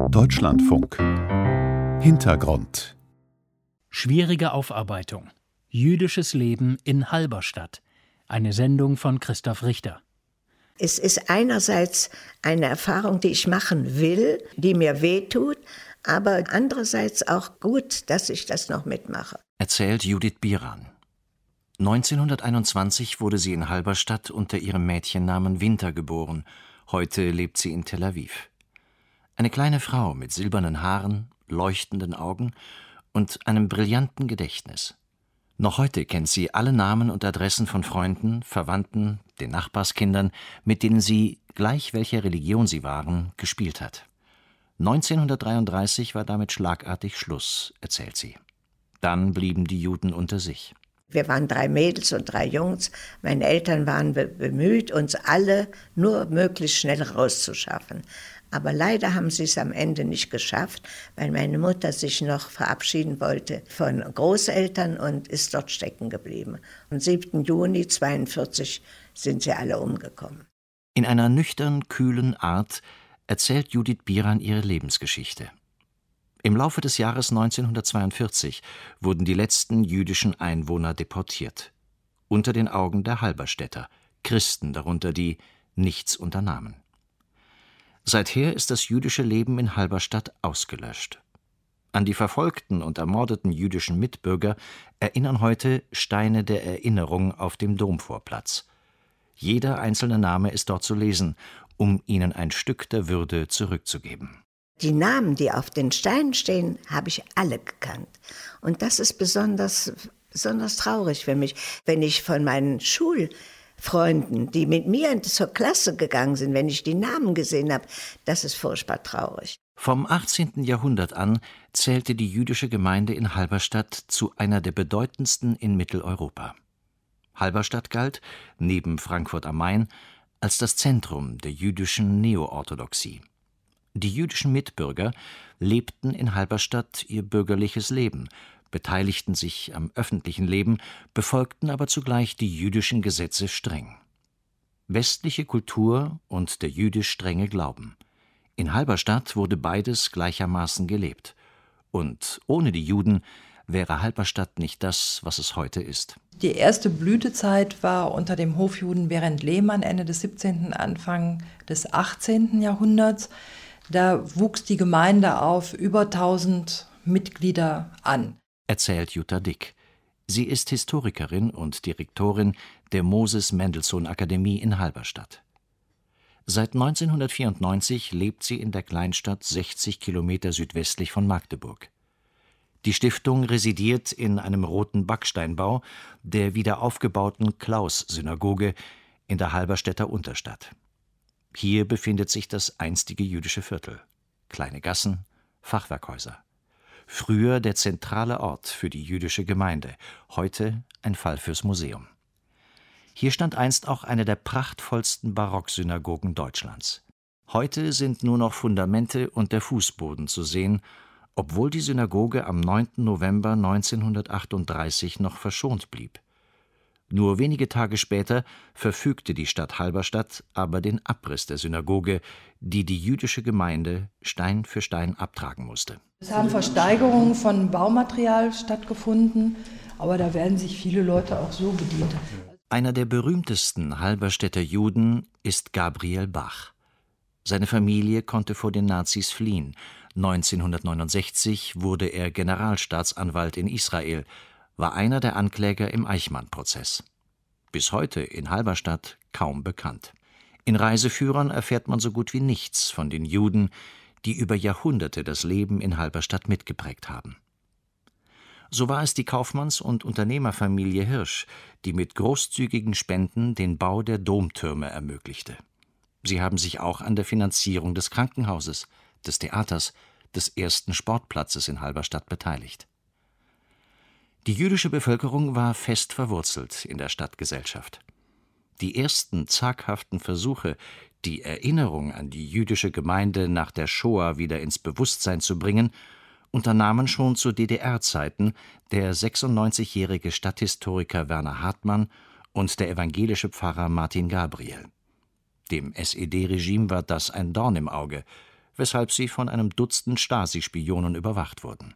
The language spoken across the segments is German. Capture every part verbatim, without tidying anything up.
Deutschlandfunk Hintergrund. Schwierige Aufarbeitung. Jüdisches Leben in Halberstadt. Eine Sendung von Christoph Richter. Es ist einerseits eine Erfahrung, die ich machen will, die mir wehtut, aber andererseits auch gut, dass ich das noch mitmache. Erzählt Judith Biran. neunzehnhunderteinundzwanzig wurde sie in Halberstadt unter ihrem Mädchennamen Winter geboren. Heute lebt sie in Tel Aviv. Eine kleine Frau mit silbernen Haaren, leuchtenden Augen und einem brillanten Gedächtnis. Noch heute kennt sie alle Namen und Adressen von Freunden, Verwandten, den Nachbarskindern, mit denen sie, gleich welcher Religion sie waren, gespielt hat. neunzehnhundertdreiunddreißig war damit schlagartig Schluss, erzählt sie. Dann blieben die Juden unter sich. Wir waren drei Mädels und drei Jungs. Meine Eltern waren be- bemüht, uns alle nur möglichst schnell rauszuschaffen. Aber leider haben sie es am Ende nicht geschafft, weil meine Mutter sich noch verabschieden wollte von Großeltern und ist dort stecken geblieben. Am siebten Juni neunzehnhundertzweiundvierzig sind sie alle umgekommen. In einer nüchtern, kühlen Art erzählt Judith Biran ihre Lebensgeschichte. Im Laufe des Jahres neunzehnhundertzweiundvierzig wurden die letzten jüdischen Einwohner deportiert. Unter den Augen der Halberstädter, Christen darunter, die nichts unternahmen. Seither ist das jüdische Leben in Halberstadt ausgelöscht. An die verfolgten und ermordeten jüdischen Mitbürger erinnern heute Steine der Erinnerung auf dem Domvorplatz. Jeder einzelne Name ist dort zu lesen, um ihnen ein Stück der Würde zurückzugeben. Die Namen, die auf den Steinen stehen, habe ich alle gekannt. Und das ist besonders, besonders traurig für mich, wenn ich von meinen Schulfreunden, die mit mir zur Klasse gegangen sind, wenn ich die Namen gesehen habe, das ist furchtbar traurig. Vom achtzehnten Jahrhundert an zählte die jüdische Gemeinde in Halberstadt zu einer der bedeutendsten in Mitteleuropa. Halberstadt galt, neben Frankfurt am Main, als das Zentrum der jüdischen Neoorthodoxie. Die jüdischen Mitbürger lebten in Halberstadt ihr bürgerliches Leben, beteiligten sich am öffentlichen Leben, befolgten aber zugleich die jüdischen Gesetze streng. Westliche Kultur und der jüdisch strenge Glauben. In Halberstadt wurde beides gleichermaßen gelebt. Und ohne die Juden wäre Halberstadt nicht das, was es heute ist. Die erste Blütezeit war unter dem Hofjuden Berend Lehmann Ende des siebzehnten, Anfang des achtzehnten Jahrhunderts. Da wuchs die Gemeinde auf über tausend Mitglieder an. Erzählt Jutta Dick. Sie ist Historikerin und Direktorin der Moses-Mendelssohn-Akademie in Halberstadt. Seit neunzehnhundertvierundneunzig lebt sie in der Kleinstadt sechzig Kilometer südwestlich von Magdeburg. Die Stiftung residiert in einem roten Backsteinbau der wieder aufgebauten Klaus-Synagoge in der Halberstädter Unterstadt. Hier befindet sich das einstige jüdische Viertel. Kleine Gassen, Fachwerkhäuser. Früher der zentrale Ort für die jüdische Gemeinde, heute ein Fall fürs Museum. Hier stand einst auch eine der prachtvollsten Barocksynagogen Deutschlands. Heute sind nur noch Fundamente und der Fußboden zu sehen, obwohl die Synagoge am neunten November neunzehnhundertachtunddreißig noch verschont blieb. Nur wenige Tage später verfügte die Stadt Halberstadt aber den Abriss der Synagoge, die die jüdische Gemeinde Stein für Stein abtragen musste. Es haben Versteigerungen von Baumaterial stattgefunden, aber da werden sich viele Leute auch so bedient. Einer der berühmtesten Halberstädter Juden ist Gabriel Bach. Seine Familie konnte vor den Nazis fliehen. neunzehnhundertneunundsechzig wurde er Generalstaatsanwalt in Israel, war einer der Ankläger im Eichmann-Prozess. Bis heute in Halberstadt kaum bekannt. In Reiseführern erfährt man so gut wie nichts von den Juden, die über Jahrhunderte das Leben in Halberstadt mitgeprägt haben. So war es die Kaufmanns- und Unternehmerfamilie Hirsch, die mit großzügigen Spenden den Bau der Domtürme ermöglichte. Sie haben sich auch an der Finanzierung des Krankenhauses, des Theaters, des ersten Sportplatzes in Halberstadt beteiligt. Die jüdische Bevölkerung war fest verwurzelt in der Stadtgesellschaft. Die ersten zaghaften Versuche, die Erinnerung an die jüdische Gemeinde nach der Shoah wieder ins Bewusstsein zu bringen, unternahmen schon zu D D R-Zeiten der sechsundneunzigjährige Stadthistoriker Werner Hartmann und der evangelische Pfarrer Martin Gabriel. Dem S E D-Regime war das ein Dorn im Auge. weshalb sie von einem Dutzend Stasi-Spionen überwacht wurden.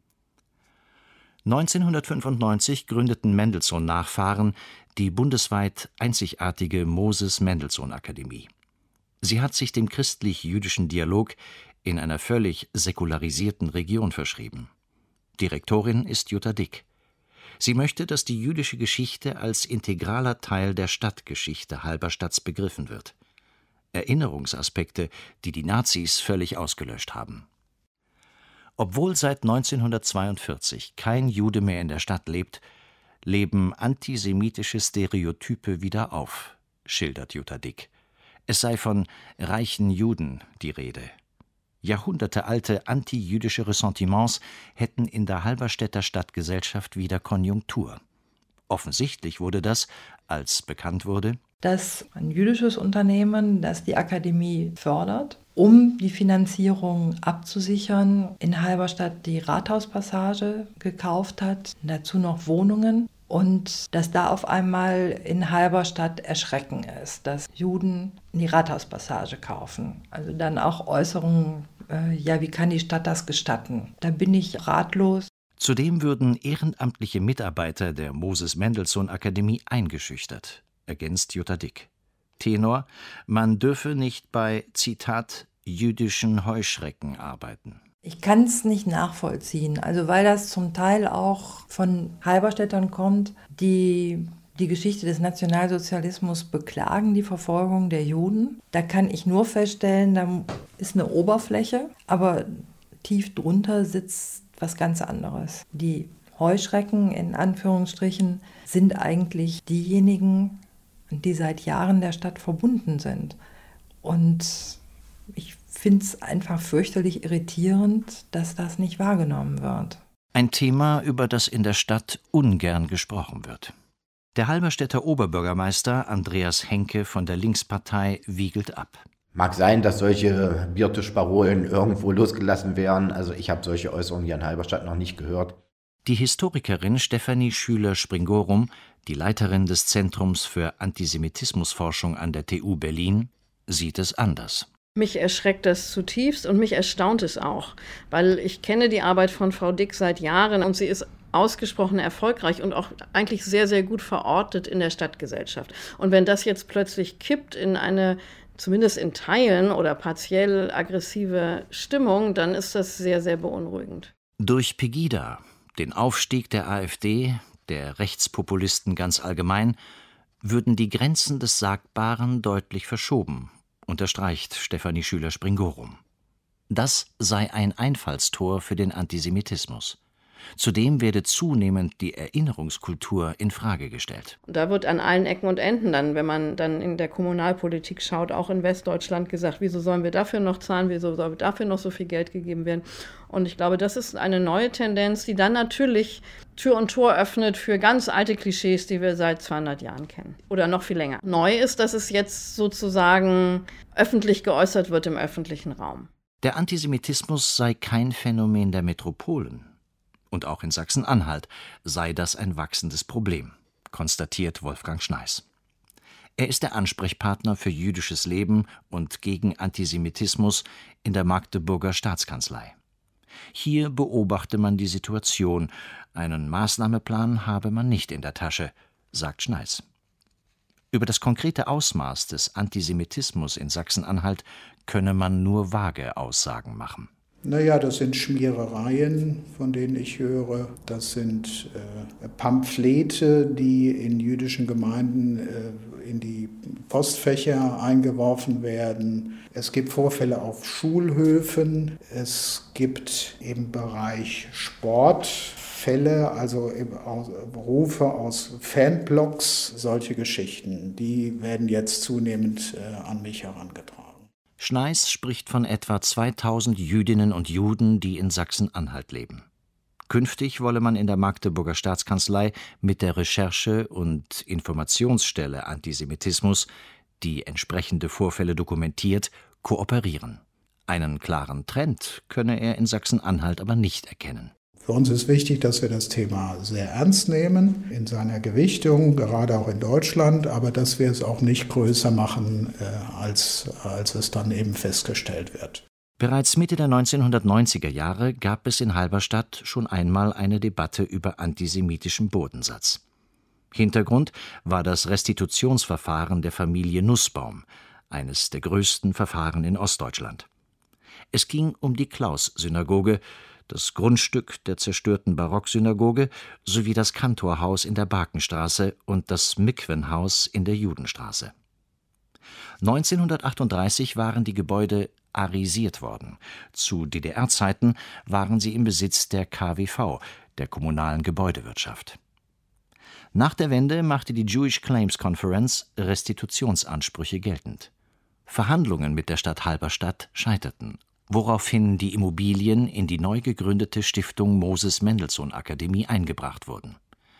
neunzehnhundertfünfundneunzig gründeten Mendelssohn-Nachfahren die bundesweit einzigartige Moses-Mendelssohn-Akademie. Sie hat sich dem christlich-jüdischen Dialog in einer völlig säkularisierten Region verschrieben. Direktorin ist Jutta Dick. Sie möchte, dass die jüdische Geschichte als integraler Teil der Stadtgeschichte Halberstadts begriffen wird. Erinnerungsaspekte, die die Nazis völlig ausgelöscht haben. Obwohl seit neunzehnhundertzweiundvierzig kein Jude mehr in der Stadt lebt, leben antisemitische Stereotype wieder auf, schildert Jutta Dick. Es sei von reichen Juden die Rede. Jahrhundertealte antijüdische Ressentiments hätten in der Halberstädter Stadtgesellschaft wieder Konjunktur. Offensichtlich wurde das, als bekannt wurde, dass ein jüdisches Unternehmen, das die Akademie fördert, um die Finanzierung abzusichern, in Halberstadt die Rathauspassage gekauft hat, dazu noch Wohnungen. Und dass da auf einmal in Halberstadt Erschrecken ist, dass Juden in die Rathauspassage kaufen. Also dann auch Äußerungen, äh, ja, wie kann die Stadt das gestatten? Da bin ich ratlos. Zudem würden ehrenamtliche Mitarbeiter der Moses-Mendelssohn-Akademie eingeschüchtert, ergänzt Jutta Dick. Tenor: Man dürfe nicht bei, Zitat, jüdischen Heuschrecken arbeiten. Ich kann es nicht nachvollziehen, also weil das zum Teil auch von Halberstädtern kommt, die die Geschichte des Nationalsozialismus beklagen, die Verfolgung der Juden. Da kann ich nur feststellen, da ist eine Oberfläche, aber tief drunter sitzt was ganz anderes. Die Heuschrecken in Anführungsstrichen sind eigentlich diejenigen, die seit Jahren der Stadt verbunden sind. Und ich finde es einfach fürchterlich irritierend, dass das nicht wahrgenommen wird. Ein Thema, über das in der Stadt ungern gesprochen wird. Der Halberstädter Oberbürgermeister Andreas Henke von der Linkspartei wiegelt ab. Mag sein, dass solche Biertischparolen irgendwo losgelassen werden. Also ich habe solche Äußerungen hier in Halberstadt noch nicht gehört. Die Historikerin Stefanie Schüler-Springorum, die Leiterin des Zentrums für Antisemitismusforschung an der T U Berlin, sieht es anders. Mich erschreckt das zutiefst und mich erstaunt es auch, weil ich kenne die Arbeit von Frau Dick seit Jahren und sie ist ausgesprochen erfolgreich und auch eigentlich sehr, sehr gut verortet in der Stadtgesellschaft. Und wenn das jetzt plötzlich kippt in eine, zumindest in Teilen oder partiell aggressive Stimmung, dann ist das sehr, sehr beunruhigend. Durch Pegida, den Aufstieg der AfD, der Rechtspopulisten ganz allgemein, würden die Grenzen des Sagbaren deutlich verschoben, unterstreicht Stefanie Schüler-Springorum. Das sei ein Einfallstor für den Antisemitismus. Zudem werde zunehmend die Erinnerungskultur in Frage gestellt. Da wird an allen Ecken und Enden dann, wenn man dann in der Kommunalpolitik schaut, auch in Westdeutschland gesagt, wieso sollen wir dafür noch zahlen, wieso soll dafür noch so viel Geld gegeben werden. Und ich glaube, das ist eine neue Tendenz, die dann natürlich Tür und Tor öffnet für ganz alte Klischees, die wir seit zweihundert Jahren kennen. Oder noch viel länger. Neu ist, dass es jetzt sozusagen öffentlich geäußert wird im öffentlichen Raum. Der Antisemitismus sei kein Phänomen der Metropolen. Und auch in Sachsen-Anhalt sei das ein wachsendes Problem, konstatiert Wolfgang Schneiß. Er ist der Ansprechpartner für jüdisches Leben und gegen Antisemitismus in der Magdeburger Staatskanzlei. Hier beobachte man die Situation. Einen Maßnahmeplan habe man nicht in der Tasche, sagt Schneiß. Über das konkrete Ausmaß des Antisemitismus in Sachsen-Anhalt könne man nur vage Aussagen machen. Naja, das sind Schmierereien, von denen ich höre. Das sind äh, Pamphlete, die in jüdischen Gemeinden äh, in die Postfächer eingeworfen werden. Es gibt Vorfälle auf Schulhöfen. Es gibt im Bereich Sport Fälle, also Rufe aus Fanblogs, solche Geschichten. Die werden jetzt zunehmend äh, an mich herangetragen. Schneiß spricht von etwa zweitausend Jüdinnen und Juden, die in Sachsen-Anhalt leben. Künftig wolle man in der Magdeburger Staatskanzlei mit der Recherche- und Informationsstelle Antisemitismus, die entsprechende Vorfälle dokumentiert, kooperieren. Einen klaren Trend könne er in Sachsen-Anhalt aber nicht erkennen. Für uns ist wichtig, dass wir das Thema sehr ernst nehmen, in seiner Gewichtung, gerade auch in Deutschland, aber dass wir es auch nicht größer machen, äh, als, als es dann eben festgestellt wird. Bereits Mitte der neunzehnhundertneunziger Jahre gab es in Halberstadt schon einmal eine Debatte über antisemitischen Bodensatz. Hintergrund war das Restitutionsverfahren der Familie Nussbaum, eines der größten Verfahren in Ostdeutschland. Es ging um die Klaus-Synagoge, das Grundstück der zerstörten Barocksynagoge sowie das Kantorhaus in der Barkenstraße und das Mikwenhaus in der Judenstraße. neunzehnhundertachtunddreißig waren die Gebäude arisiert worden. Zu D D R-Zeiten waren sie im Besitz der K W V, der kommunalen Gebäudewirtschaft. Nach der Wende machte die Jewish Claims Conference Restitutionsansprüche geltend. Verhandlungen mit der Stadt Halberstadt scheiterten, woraufhin die Immobilien in die neu gegründete Stiftung Moses-Mendelssohn-Akademie eingebracht wurden.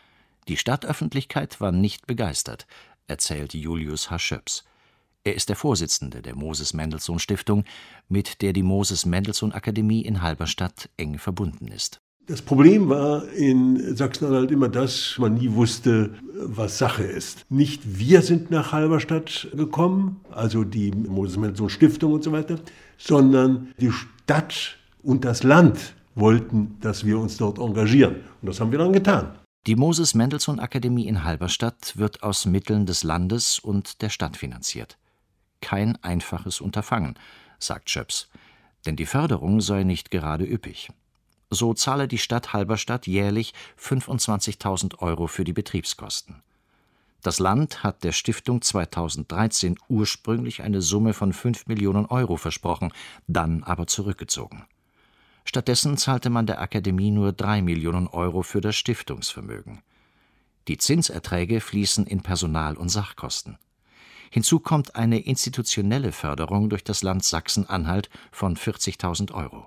Die Stadtöffentlichkeit war nicht begeistert, erzählt Julius H. Schöps. Er ist der Vorsitzende der Moses-Mendelssohn-Stiftung, mit der die Moses-Mendelssohn-Akademie in Halberstadt eng verbunden ist. Das Problem war in Sachsen-Anhalt immer das, man nie wusste, was Sache ist. Nicht wir sind nach Halberstadt gekommen, also die Moses-Mendelssohn-Stiftung und so weiter, sondern die Stadt und das Land wollten, dass wir uns dort engagieren. Und das haben wir dann getan. Die Moses-Mendelssohn-Akademie in Halberstadt wird aus Mitteln des Landes und der Stadt finanziert. Kein einfaches Unterfangen, sagt Schöps, denn die Förderung sei nicht gerade üppig. So zahle die Stadt Halberstadt jährlich fünfundzwanzigtausend Euro für die Betriebskosten. Das Land hat der Stiftung zweitausenddreizehn ursprünglich eine Summe von fünf Millionen Euro versprochen, dann aber zurückgezogen. Stattdessen zahlte man der Akademie nur drei Millionen Euro für das Stiftungsvermögen. Die Zinserträge fließen in Personal- und Sachkosten. Hinzu kommt eine institutionelle Förderung durch das Land Sachsen-Anhalt von vierzigtausend Euro.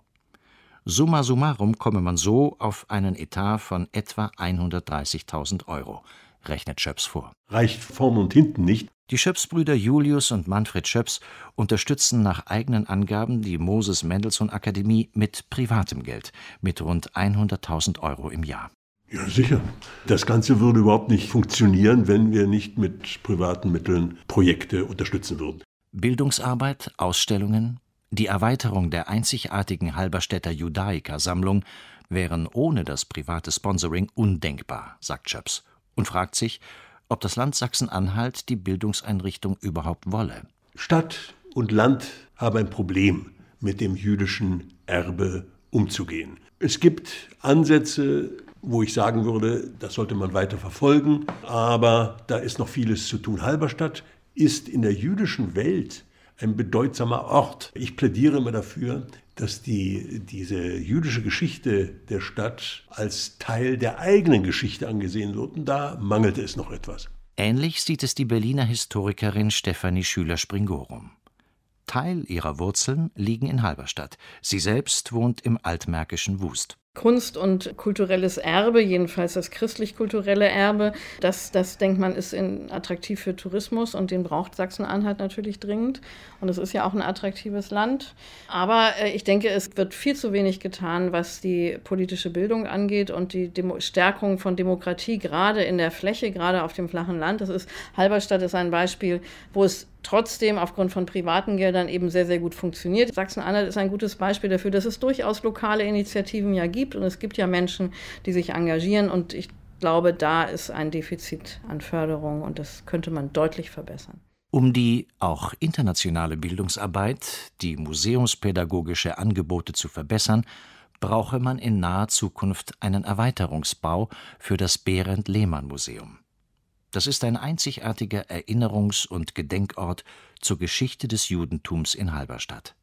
Summa summarum komme man so auf einen Etat von etwa hundertdreißigtausend Euro, rechnet Schöps vor. Reicht vorn und hinten nicht. Die Schöps-Brüder Julius und Manfred Schöps unterstützen nach eigenen Angaben die Moses-Mendelssohn-Akademie mit privatem Geld, mit rund hunderttausend Euro im Jahr. Ja, sicher. Das Ganze würde überhaupt nicht funktionieren, wenn wir nicht mit privaten Mitteln Projekte unterstützen würden. Bildungsarbeit, Ausstellungen, die Erweiterung der einzigartigen Halberstädter Judaica-Sammlung wären ohne das private Sponsoring undenkbar, sagt Schöps und fragt sich, ob das Land Sachsen-Anhalt die Bildungseinrichtung überhaupt wolle. Stadt und Land haben ein Problem, mit dem jüdischen Erbe umzugehen. Es gibt Ansätze, wo ich sagen würde, das sollte man weiter verfolgen, aber da ist noch vieles zu tun. Halberstadt ist in der jüdischen Welt ein bedeutsamer Ort. Ich plädiere immer dafür, dass die, diese jüdische Geschichte der Stadt als Teil der eigenen Geschichte angesehen wird. Und da mangelte es noch etwas. Ähnlich sieht es die Berliner Historikerin Stefanie Schüler-Springorum. Teil ihrer Wurzeln liegen in Halberstadt. Sie selbst wohnt im altmärkischen Wust. Kunst und kulturelles Erbe, jedenfalls das christlich-kulturelle Erbe, das, das denkt man, ist in, attraktiv für Tourismus und den braucht Sachsen-Anhalt natürlich dringend. Und es ist ja auch ein attraktives Land. Aber äh, ich denke, es wird viel zu wenig getan, was die politische Bildung angeht und die Demo- Stärkung von Demokratie, gerade in der Fläche, gerade auf dem flachen Land. Das ist, Halberstadt ist ein Beispiel, wo es trotzdem aufgrund von privaten Geldern eben sehr, sehr gut funktioniert. Sachsen-Anhalt ist ein gutes Beispiel dafür, dass es durchaus lokale Initiativen ja gibt und es gibt ja Menschen, die sich engagieren und ich glaube, da ist ein Defizit an Förderung und das könnte man deutlich verbessern. Um die auch internationale Bildungsarbeit, die museumspädagogische Angebote zu verbessern, brauche man in naher Zukunft einen Erweiterungsbau für das Behrendt-Lehmann-Museum. Das ist ein einzigartiger Erinnerungs- und Gedenkort zur Geschichte des Judentums in Halberstadt.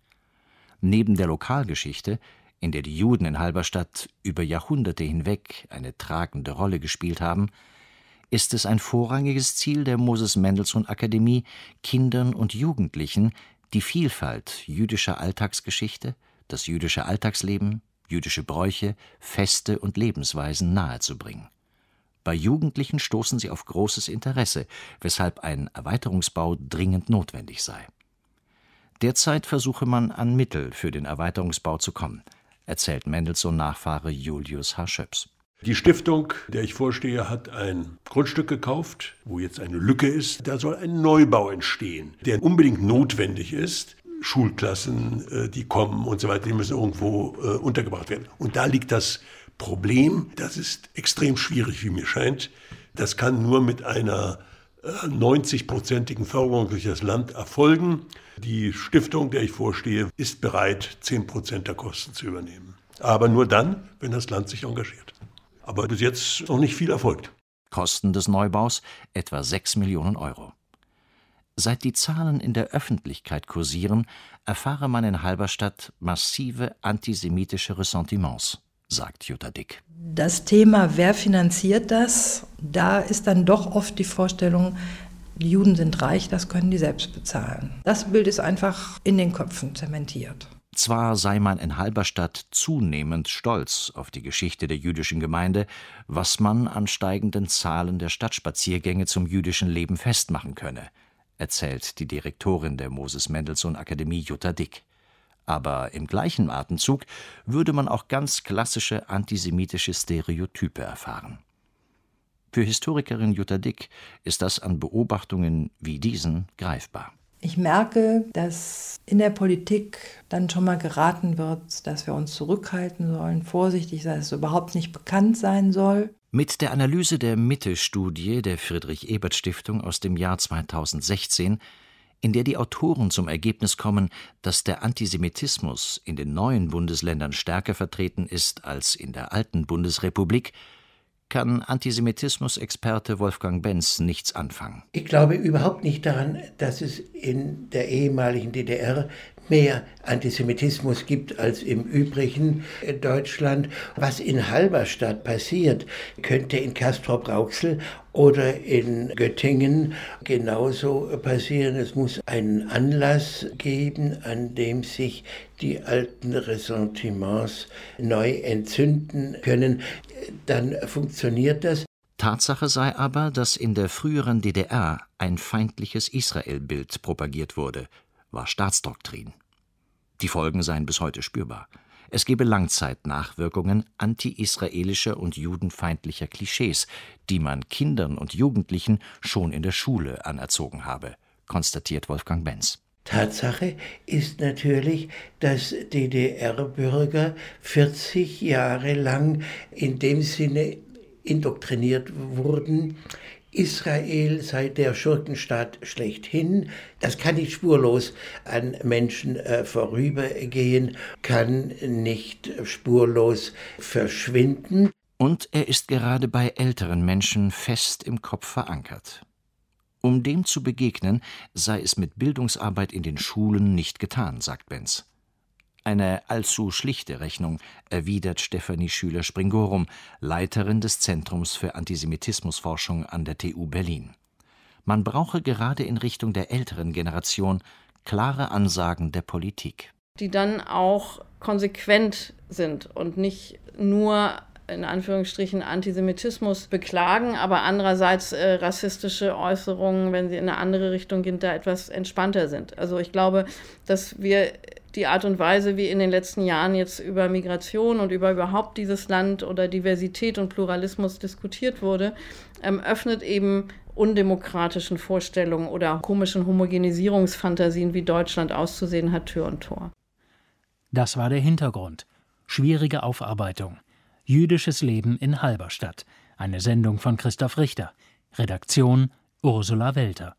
Neben der Lokalgeschichte, in der die Juden in Halberstadt über Jahrhunderte hinweg eine tragende Rolle gespielt haben, ist es ein vorrangiges Ziel der Moses-Mendelssohn-Akademie, Kindern und Jugendlichen die Vielfalt jüdischer Alltagsgeschichte, das jüdische Alltagsleben, jüdische Bräuche, Feste und Lebensweisen nahezubringen. Bei Jugendlichen stoßen sie auf großes Interesse, weshalb ein Erweiterungsbau dringend notwendig sei. Derzeit versuche man, an Mittel für den Erweiterungsbau zu kommen, erzählt Mendelssohn-Nachfahre Julius H. Schöps. Die Stiftung, der ich vorstehe, hat ein Grundstück gekauft, wo jetzt eine Lücke ist. Da soll ein Neubau entstehen, der unbedingt notwendig ist. Schulklassen, die kommen und so weiter, die müssen irgendwo äh, untergebracht werden. Und da liegt das Problem, das ist extrem schwierig, wie mir scheint. Das kann nur mit einer äh, neunzig-prozentigen Förderung durch das Land erfolgen. Die Stiftung, der ich vorstehe, ist bereit, zehn Prozent der Kosten zu übernehmen. Aber nur dann, wenn das Land sich engagiert. Aber bis jetzt noch nicht viel erfolgt. Kosten des Neubaus etwa sechs Millionen Euro. Seit die Zahlen in der Öffentlichkeit kursieren, erfahre man in Halberstadt massive antisemitische Ressentiments, sagt Jutta Dick. Das Thema, wer finanziert das, da ist dann doch oft die Vorstellung, die Juden sind reich, das können die selbst bezahlen. Das Bild ist einfach in den Köpfen zementiert. Zwar sei man in Halberstadt zunehmend stolz auf die Geschichte der jüdischen Gemeinde, was man an steigenden Zahlen der Stadtspaziergänge zum jüdischen Leben festmachen könne, erzählt die Direktorin der Moses-Mendelssohn-Akademie Jutta Dick. Aber im gleichen Atemzug würde man auch ganz klassische antisemitische Stereotype erfahren. Für Historikerin Jutta Dick ist das an Beobachtungen wie diesen greifbar. Ich merke, dass in der Politik dann schon mal geraten wird, dass wir uns zurückhalten sollen, vorsichtig sein, dass es überhaupt nicht bekannt sein soll. Mit der Analyse der Mitte-Studie der Friedrich-Ebert-Stiftung aus dem Jahr zweitausendsechzehn, in der die Autoren zum Ergebnis kommen, dass der Antisemitismus in den neuen Bundesländern stärker vertreten ist als in der alten Bundesrepublik, kann Antisemitismus-Experte Wolfgang Benz nichts anfangen. Ich glaube überhaupt nicht daran, dass es in der ehemaligen D D R mehr Antisemitismus gibt als im übrigen Deutschland. Was in Halberstadt passiert, könnte in Castrop-Rauxel oder in Göttingen genauso passieren. Es muss einen Anlass geben, an dem sich die alten Ressentiments neu entzünden können. Dann funktioniert das. Tatsache sei aber, dass in der früheren D D R ein feindliches Israelbild propagiert wurde, war Staatsdoktrin. Die Folgen seien bis heute spürbar. Es gebe Langzeitnachwirkungen anti-israelischer und judenfeindlicher Klischees, die man Kindern und Jugendlichen schon in der Schule anerzogen habe, konstatiert Wolfgang Benz. Tatsache ist natürlich, dass D D R-Bürger vierzig Jahre lang in dem Sinne indoktriniert wurden, Israel sei der Schurkenstaat schlechthin. Das kann nicht spurlos an Menschen äh, vorübergehen, kann nicht spurlos verschwinden. Und er ist gerade bei älteren Menschen fest im Kopf verankert. Um dem zu begegnen, sei es mit Bildungsarbeit in den Schulen nicht getan, sagt Benz. Eine allzu schlichte Rechnung, erwidert Stefanie Schüler-Springorum, Leiterin des Zentrums für Antisemitismusforschung an der T U Berlin. Man brauche gerade in Richtung der älteren Generation klare Ansagen der Politik. Die dann auch konsequent sind und nicht nur in Anführungsstrichen Antisemitismus beklagen, aber andererseits äh, rassistische Äußerungen, wenn sie in eine andere Richtung gehen, da etwas entspannter sind. Also ich glaube, dass wir die Art und Weise, wie in den letzten Jahren jetzt über Migration und über überhaupt dieses Land oder Diversität und Pluralismus diskutiert wurde, ähm, öffnet eben undemokratischen Vorstellungen oder komischen Homogenisierungsfantasien, wie Deutschland auszusehen hat, Tür und Tor. Das war der Hintergrund. Schwierige Aufarbeitung. Jüdisches Leben in Halberstadt. Eine Sendung von Christoph Richter. Redaktion Ursula Welter.